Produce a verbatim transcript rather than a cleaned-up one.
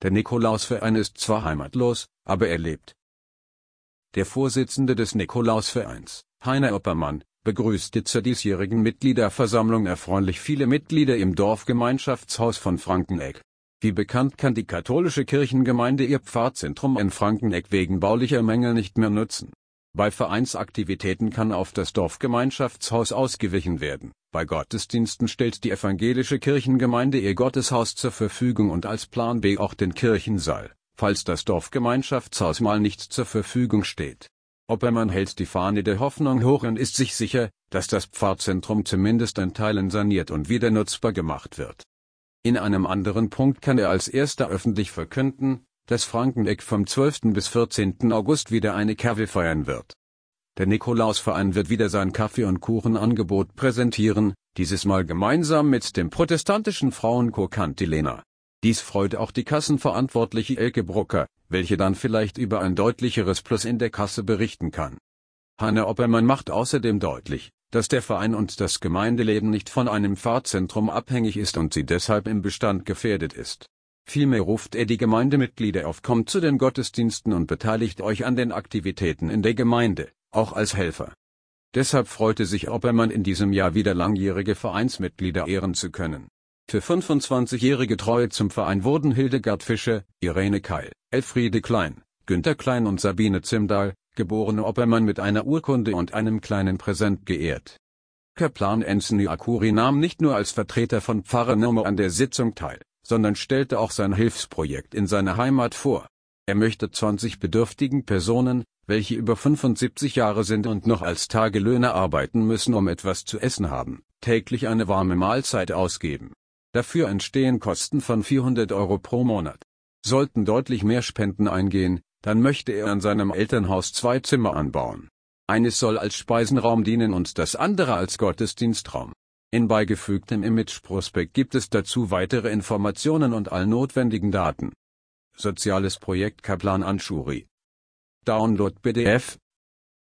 Der Nikolausverein ist zwar heimatlos, aber er lebt. Der Vorsitzende des Nikolausvereins, Heiner Oppermann, begrüßte zur diesjährigen Mitgliederversammlung erfreulich viele Mitglieder im Dorfgemeinschaftshaus von Frankeneck. Wie bekannt kann die katholische Kirchengemeinde ihr Pfarrzentrum in Frankeneck wegen baulicher Mängel nicht mehr nutzen. Bei Vereinsaktivitäten kann auf das Dorfgemeinschaftshaus ausgewichen werden. Bei Gottesdiensten stellt die evangelische Kirchengemeinde ihr Gotteshaus zur Verfügung und als Plan B auch den Kirchensaal, falls das Dorfgemeinschaftshaus mal nicht zur Verfügung steht. Oppermann hält die Fahne der Hoffnung hoch und ist sich sicher, dass das Pfarrzentrum zumindest in Teilen saniert und wieder nutzbar gemacht wird. In einem anderen Punkt kann er als erster öffentlich verkünden, dass Frankeneck vom zwölften bis vierzehnten August wieder eine Kerwe feiern wird. Der Nikolausverein wird wieder sein Kaffee- und Kuchenangebot präsentieren, dieses Mal gemeinsam mit dem protestantischen Frauenchor Cantilena. Dies freut auch die Kassenverantwortliche Elke Brucker, welche dann vielleicht über ein deutlicheres Plus in der Kasse berichten kann. Heiner Oppermann macht außerdem deutlich, dass der Verein und das Gemeindeleben nicht von einem Pfarrzentrum abhängig ist und sie deshalb im Bestand gefährdet ist. Vielmehr ruft er die Gemeindemitglieder auf: Kommt zu den Gottesdiensten und beteiligt euch an den Aktivitäten in der Gemeinde, auch als Helfer. Deshalb freute sich Oppermann in diesem Jahr wieder langjährige Vereinsmitglieder ehren zu können. Für fünfundzwanzigjährige Treue zum Verein wurden Hildegard Fischer, Irene Keil, Elfriede Klein, Günter Klein und Sabine Zimdahl, geborene Oppermann, mit einer Urkunde und einem kleinen Präsent geehrt. Kaplan Anthony Akuri nahm nicht nur als Vertreter von Pfarrer Nirmo an der Sitzung teil, sondern stellte auch sein Hilfsprojekt in seiner Heimat vor. Er möchte zwanzig bedürftigen Personen, welche über fünfundsiebzig Jahre sind und noch als Tagelöhner arbeiten müssen, um etwas zu essen haben, täglich eine warme Mahlzeit ausgeben. Dafür entstehen Kosten von vierhundert Euro pro Monat. Sollten deutlich mehr Spenden eingehen, dann möchte er an seinem Elternhaus zwei Zimmer anbauen. Eines soll als Speisenraum dienen und das andere als Gottesdienstraum. In beigefügtem Imageprospekt gibt es dazu weitere Informationen und all notwendigen Daten. Soziales Projekt Kaplan Anschuri. Download P D F